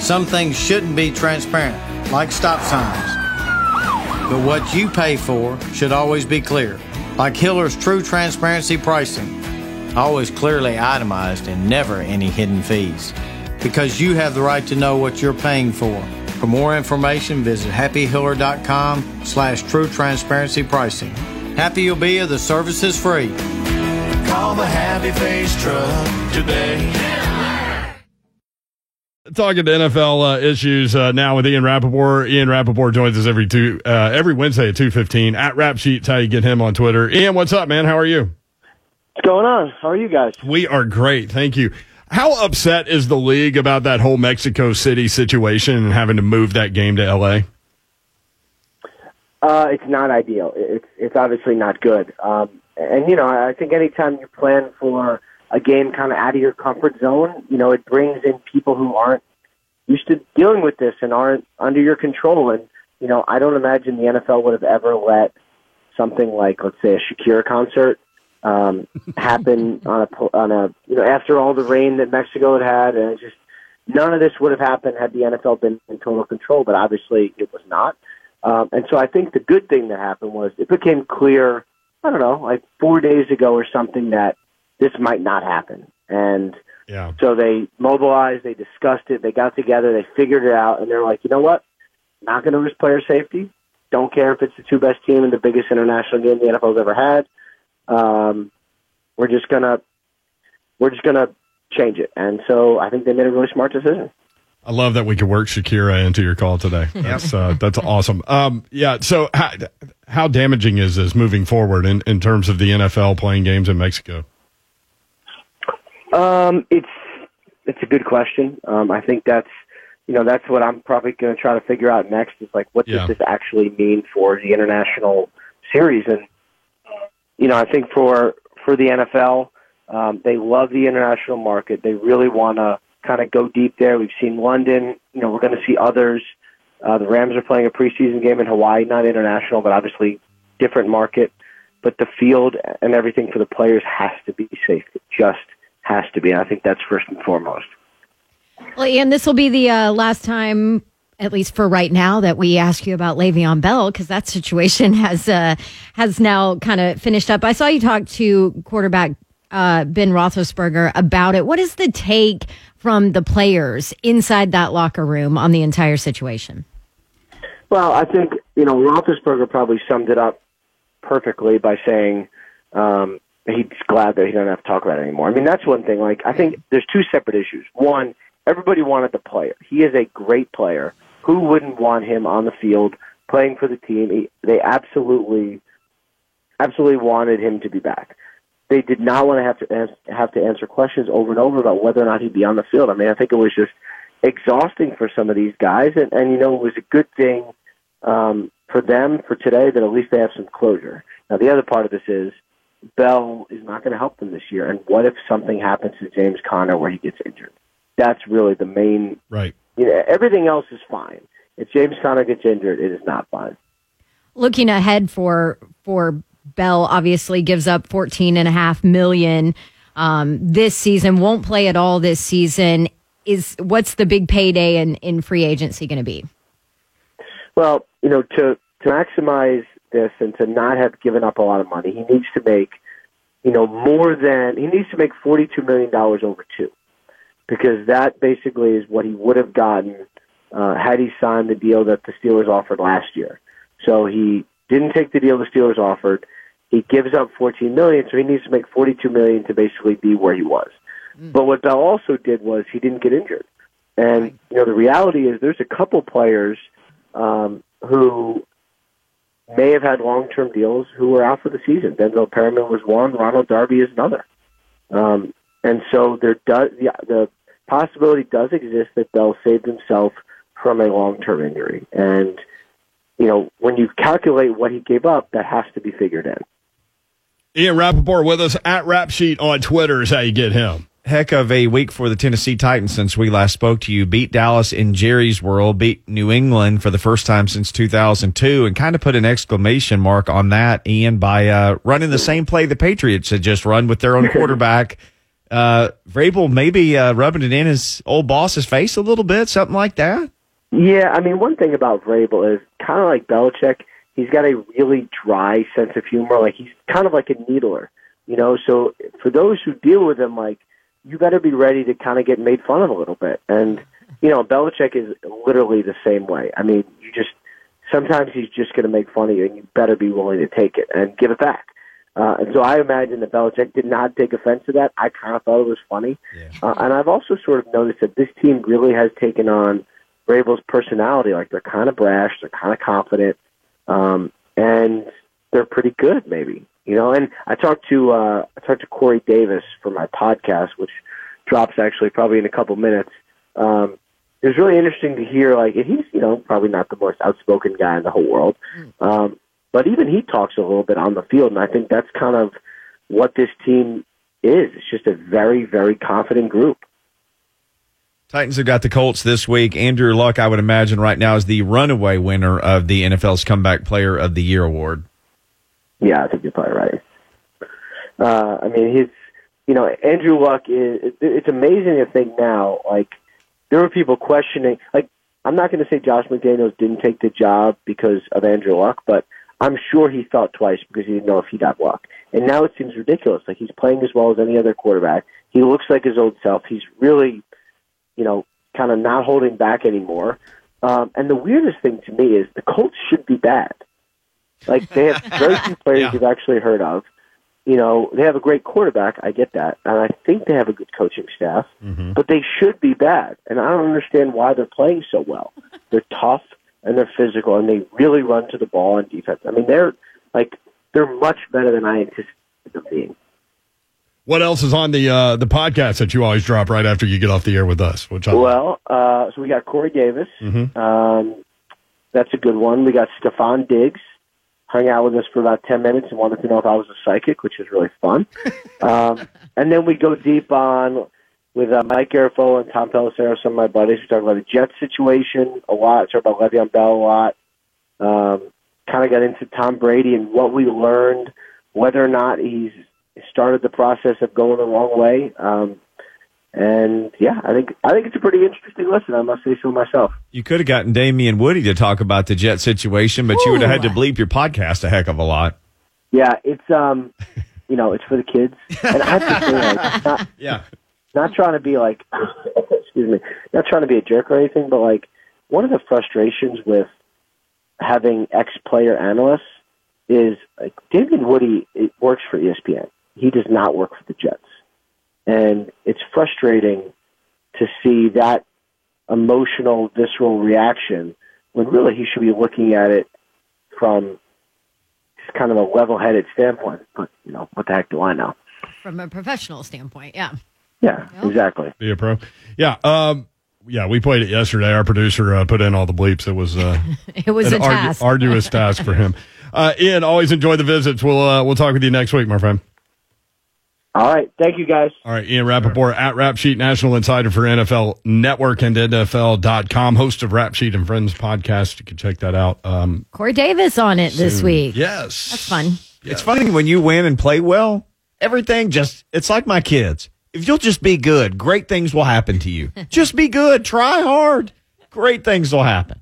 some things shouldn't be transparent, like stop signs. But what you pay for should always be clear, like Hiller's True Transparency Pricing. Always clearly itemized and never any hidden fees. Because you have the right to know what you're paying for. For more information, visit happyhiller.com/true transparency pricing. Happy you'll be if the service is free. Call the Happy Face Truck today. Talking to NFL issues now with Ian Rappaport. Ian Rappaport joins us every Wednesday at 2:15 at Rap Sheets. How you get him on Twitter. Ian, what's up, man? How are you? What's going on? How are you guys? We are great. Thank you. How upset is the league about that whole Mexico City situation and having to move that game to L.A.? It's not ideal. It's obviously not good. And, you know, I think anytime you plan for a game kind of out of your comfort zone, you know, it brings in people who aren't used to dealing with this and aren't under your control. And, you know, I don't imagine the NFL would have ever let something like, let's say, a Shakira concert happen on a you know, after all the rain that Mexico had, and just none of this would have happened had the NFL been in total control. But obviously, it was not. And so I think the good thing that happened was it became clear, I don't know, like 4 days ago or something, that this might not happen. And so they mobilized, they discussed it, they got together, they figured it out, and they're like, you know what? Not going to risk player safety. Don't care if it's the two best team in the biggest international game the NFL's ever had. We're just gonna change it. And so I think they made a really smart decision. I love that we could work Shakira into your call today. That's awesome. So how damaging is this moving forward in terms of the NFL playing games in Mexico? It's a good question. I think that's what I'm probably going to try to figure out next, is like, what does this actually mean for the international series? And, you know, I think for the NFL, they love the international market. They really want to kind of go deep there. We've seen London. You know, we're going to see others. The Rams are playing a preseason game in Hawaii, not international, but obviously different market. But the field and everything for the players has to be safe. It just has to be. And I think that's first and foremost. Well, Ian, this will be the last time, at least for right now, that we ask you about Le'Veon Bell, because that situation has now kind of finished up. I saw you talk to quarterback Ben Roethlisberger about it. What is the take from the players inside that locker room on the entire situation? Well, I think, you know, Roethlisberger probably summed it up perfectly by saying he's glad that he doesn't have to talk about it anymore. I mean, that's one thing. Like, I think there's two separate issues. One, everybody wanted the player. He is a great player. Who wouldn't want him on the field playing for the team? They absolutely wanted him to be back. They did not want to have to answer questions over and over about whether or not he'd be on the field. I mean, I think it was just exhausting for some of these guys, and you know, it was a good thing for them for today that at least they have some closure. Now, the other part of this is Bell is not going to help them this year, and what if something happens to James Conner where he gets injured? That's really the main. Right. You know, everything else is fine. If James Conner gets injured, it is not fine. Looking ahead for Bell, obviously gives up $14.5 million this season. Won't play at all this season. What's the big payday in free agency going to be? Well, you know, to maximize this and to not have given up a lot of money, he needs to make, you know, he needs to make $42 million over two, because that basically is what he would have gotten had he signed the deal that the Steelers offered last year. So he didn't take the deal the Steelers offered. He gives up $14 million, so he needs to make $42 million to basically be where he was. But what Bell also did was he didn't get injured. And, you know, the reality is there's a couple players who may have had long-term deals who were out for the season. Denzel Perryman was one. Ronald Darby is another. And so the possibility does exist that Bell saved himself from a long-term injury. And, you know, when you calculate what he gave up, that has to be figured in. Ian Rappaport with us at Rap Sheet on Twitter is how you get him. Heck of a week for the Tennessee Titans since we last spoke to you. Beat Dallas in Jerry's World, beat New England for the first time since 2002, and kind of put an exclamation mark on that, Ian, by running the same play the Patriots had just run with their own quarterback. Vrabel maybe rubbing it in his old boss's face a little bit, something like that? Yeah, I mean, one thing about Vrabel is kind of like Belichick. He's got a really dry sense of humor. Like, he's kind of like a needler, you know? So for those who deal with him, like, you better be ready to kind of get made fun of a little bit. And, you know, Belichick is literally the same way. I mean, sometimes he's just going to make fun of you, and you better be willing to take it and give it back. And so I imagine that Belichick did not take offense to that. I kind of thought it was funny. Yeah. And I've also sort of noticed that this team really has taken on Vrabel's personality. Like, they're kind of brash, they're kind of confident, and they're pretty good, maybe. You know, and I talked to Corey Davis for my podcast, which drops actually probably in a couple minutes. It was really interesting to hear, like, and he's, you know, probably not the most outspoken guy in the whole world, but even he talks a little bit on the field, and I think that's kind of what this team is. It's just a very, very confident group. Titans have got the Colts this week. Andrew Luck, I would imagine right now, is the runaway winner of the NFL's Comeback Player of the Year award. Yeah, I think you're probably right. I mean, Andrew Luck it's amazing to think now, like, there were people questioning, like, I'm not going to say Josh McDaniels didn't take the job because of Andrew Luck, but I'm sure he thought twice because he didn't know if he'd have Luck. And now it seems ridiculous. Like, he's playing as well as any other quarterback. He looks like his old self. He's really, you know, kind of not holding back anymore. And the weirdest thing to me is the Colts should be bad. Like, they have very few players you've actually heard of. You know, they have a great quarterback. I get that. And I think they have a good coaching staff. Mm-hmm. But they should be bad. And I don't understand why they're playing so well. They're tough and they're physical and they really run to the ball on defense. I mean, they're much better than I anticipated them being. What else is on the podcast that you always drop right after you get off the air with us? So we got Corey Davis. Mm-hmm. That's a good one. We got Stephon Diggs. Hung out with us for about 10 minutes and wanted to know if I was a psychic, which is really fun. And then we go deep on with Mike Garafolo and Tom Pelissero, some of my buddies. We talk about the Jets situation a lot. Talk about Le'Veon Bell a lot. Kind of got into Tom Brady and what we learned, whether or not he's started the process of going the wrong way. And yeah, I think it's a pretty interesting listen. I must say so myself. You could have gotten Damian Woody to talk about the Jet situation, but you would have had to bleep your podcast a heck of a lot. Yeah, it's it's for the kids, and I have to say, not trying to be like, excuse me, not trying to be a jerk or anything, but like one of the frustrations with having ex-player analysts is like Damian Woody works for ESPN. He does not work for the Jets. And it's frustrating to see that emotional, visceral reaction when really he should be looking at it from kind of a level-headed standpoint. But, you know, what the heck do I know? From a professional standpoint, yeah. Yeah, exactly. Be a pro. Yeah, we played it yesterday. Our producer put in all the bleeps. It was it was a task. Arduous task for him. Ian, always enjoy the visits. We'll talk with you next week, my friend. All right. Thank you, guys. All right. Ian Rappaport at Rap Sheet, National Insider for NFL Network and NFL.com, host of Rap Sheet and Friends podcast. You can check that out. Corey Davis on it this week. Yes. That's fun. Yes. It's funny when you win and play well, everything it's like my kids. If you'll just be good, great things will happen to you. Just be good. Try hard. Great things will happen.